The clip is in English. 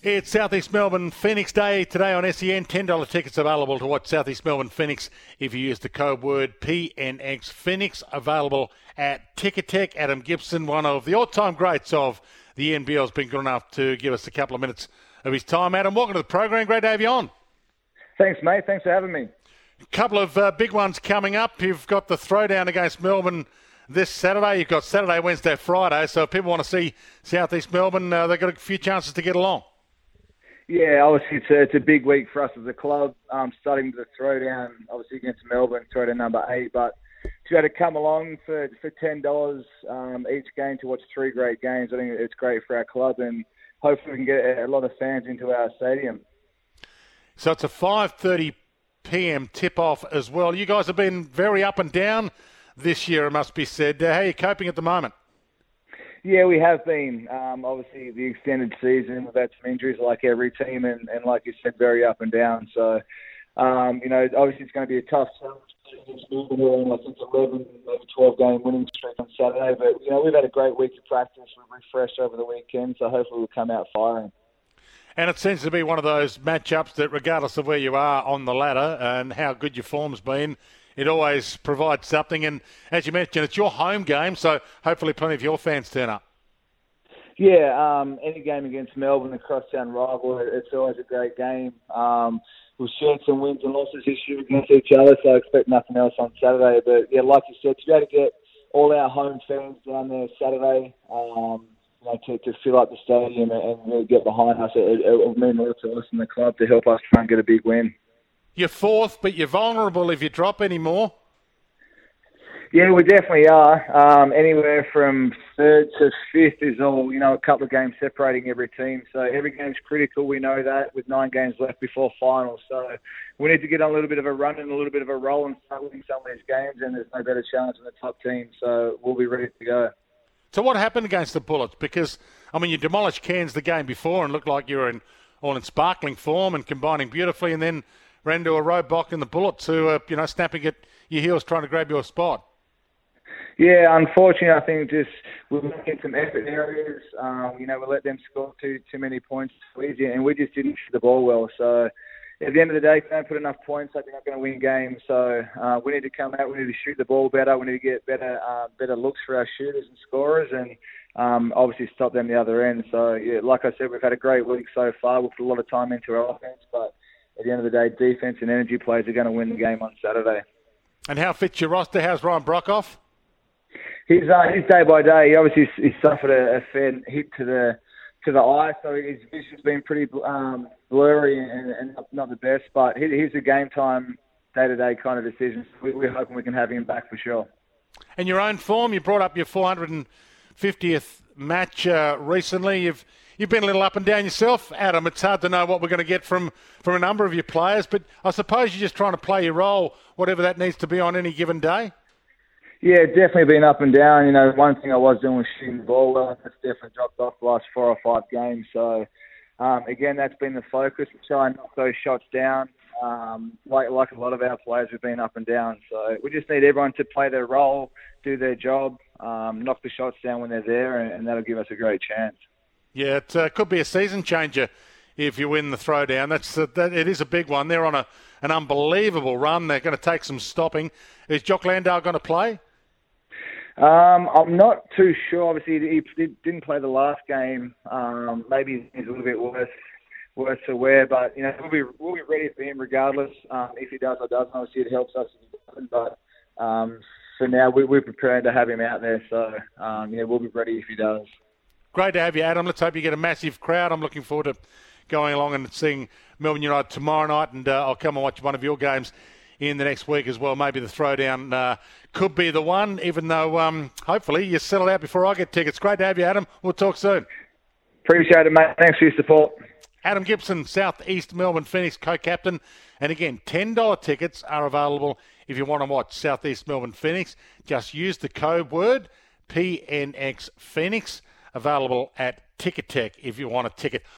It's Southeast Melbourne Phoenix Day today on SEN. $10 tickets available to watch Southeast Melbourne Phoenix if you use the code word PNX Phoenix. Available at Ticketek. Adam Gibson, one of the all-time greats of the NBL, has been good enough to give us a couple of minutes of his time. Adam, welcome to the program. Great to have you on. Thanks, mate. Thanks for having me. A couple of big ones coming up. You've got the throwdown against Melbourne this Saturday. You've got Saturday, Wednesday, Friday. So if people want to see Southeast Melbourne, they've got a few chances to get along. Yeah, obviously it's a big week for us as a club, starting the throwdown, obviously against Melbourne, throwdown number 8. But to be able to come along for $10 each game to watch 3 great games, I think it's great for our club, and hopefully we can get a lot of fans into our stadium. So it's a 5:30 p.m. tip-off as well. You guys have been very up and down this year, it must be said. How are you coping at the moment? Yeah, we have been. Obviously, the extended season, we've had some injuries like every team, and like you said, very up and down. So, obviously it's going to be a tough challenge against Melbourne. We're in, I think, 11, maybe 12-game winning streak on Saturday. But, we've had a great week of practice. We've refreshed over the weekend, so hopefully we'll come out firing. And it seems to be one of those matchups that, regardless of where you are on the ladder and how good your form's been, it always provides something. And as you mentioned, it's your home game, so hopefully plenty of your fans turn up. Yeah, any game against Melbourne, a crosstown rival, it's always a great game. We've shared some wins and losses this year against each other, so I expect nothing else on Saturday. But, yeah, like you said, to be able to get all our home fans down there Saturday, to fill up the stadium and really get behind us, it will mean a lot to us and the club to help us try and get a big win. You're fourth, but you're vulnerable if you drop any more. Yeah, we definitely are. Anywhere from 3rd to 5th is all, a couple of games separating every team. So every game's critical, we know that, with 9 games left before finals. So we need to get on a little bit of a run and a little bit of a roll and start winning some of these games, and there's no better challenge than the top team. So we'll be ready to go. So what happened against the Bullets? Because, you demolished Cairns the game before and looked like you were all in sparkling form and combining beautifully, and then ran into a roadblock in the Bullets who are, snapping at your heels trying to grab your spot. Yeah, unfortunately, I think just we're making some effort areas. We let them score too many points too easy, and we just didn't shoot the ball well. So at the end of the day, if they don't put enough points, they're not going to win games. So we need to come out, we need to shoot the ball better, we need to get better looks for our shooters and scorers, and obviously stop them the other end. So, yeah, like I said, we've had a great week so far. We've put a lot of time into our offense, but at the end of the day, defense and energy plays are going to win the game on Saturday. And how fit's your roster? How's Ryan Brockhoff? He's day by day. He obviously suffered a fair hit to the eye, so his vision's been pretty blurry and not the best. But he's a game time, day-to-day kind of decision. We're hoping we can have him back for sure. And your own form, you brought up your 450th match recently. You've been a little up and down yourself, Adam. It's hard to know what we're going to get from a number of your players, but I suppose you're just trying to play your role, whatever that needs to be on any given day. Yeah, definitely been up and down. One thing I was doing was shooting the ball well. That's definitely dropped off the last 4 or 5 games. So, again, that's been the focus. We try and knock those shots down. Like a lot of our players, we've been up and down. So we just need everyone to play their role, do their job, knock the shots down when they're there, and that'll give us a great chance. Yeah, it could be a season changer if you win the throwdown. It is a big one. They're on an unbelievable run. They're going to take some stopping. Is Jock Landale going to play? I'm not too sure. Obviously, he didn't play the last game. Maybe he's a little bit worse for wear, but we'll be ready for him regardless. If he does or doesn't, obviously it helps us if he doesn't. But for now, we're prepared to have him out there. So we'll be ready if he does. Great to have you, Adam. Let's hope you get a massive crowd. I'm looking forward to going along and seeing Melbourne United tomorrow night, and I'll come and watch one of your games in the next week as well. Maybe the throwdown could be the one, even though hopefully you settle out before I get tickets. Great to have you, Adam. We'll talk soon. Appreciate it, mate. Thanks for your support. Adam Gibson, Southeast Melbourne Phoenix co-captain. And again, $10 tickets are available if you want to watch Southeast Melbourne Phoenix. Just use the code word PNX Phoenix. Available at Ticketek if you want a ticket.